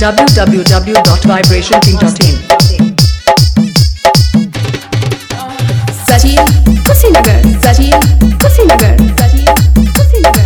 www.vibrationking.in Sajil Kushinagar Sajil Kushinagar Sajil Kushinagar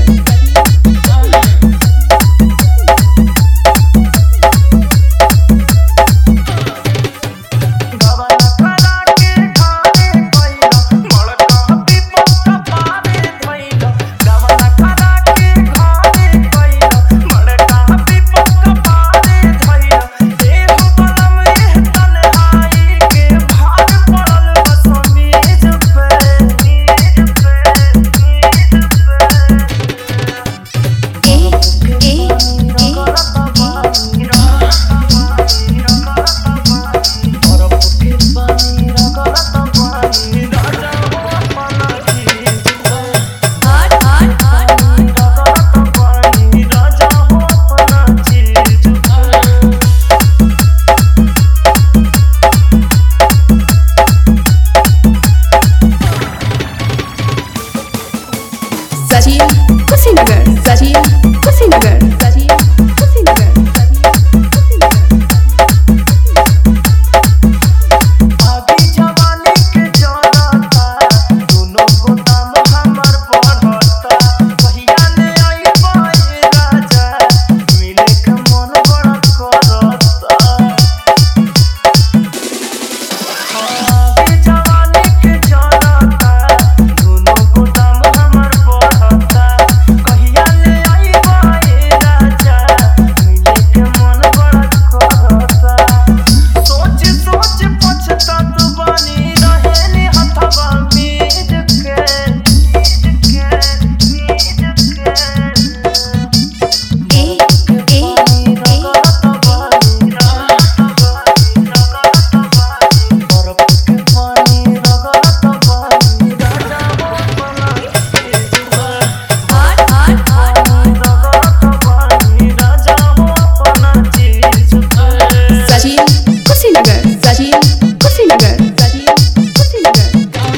Sajil Kushinagar Sajil Kushinagar Sajil Kushinagar आगे जवानी के जरता दोनों गोदाम हमर बढ़ता कहिया ले आई बाए राजा मिले के मन बड़ा करता आगे जवानी के जरता दोनों गोदाम हमर बढ़ता कहिया ले आई बाए राजा मिले के मन बड़ा करता सोच सोच पछतात बानी रहेनी हथवा मीज के Sajil Kushinagar Sajil Kushinagar Sajil Kushinagar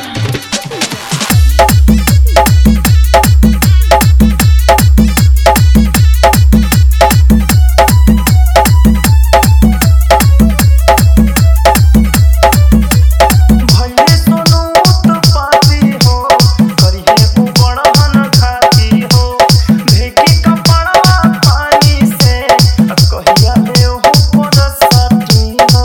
भइले सोनू उत्पाती हो करिहे उ बड़हन खाती हो भेकी कपड़वा पानी से कहिया ले हो परसती हो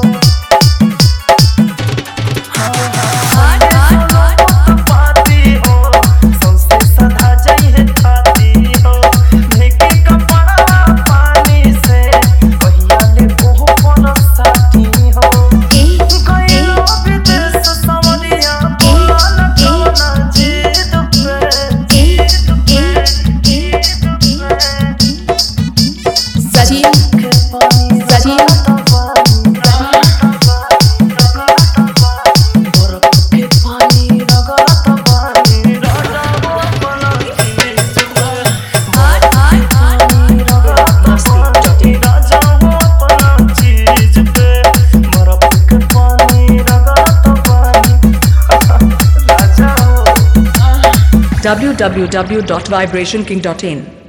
उत्पाती हो संसे सधा जइहे खाती हो भेकी कपड़वा पानी से कहिया ले हो परसती हो कइलो विदेश सवरिया बोल कौना जीत पे Sajil Sajil www.vibrationking.in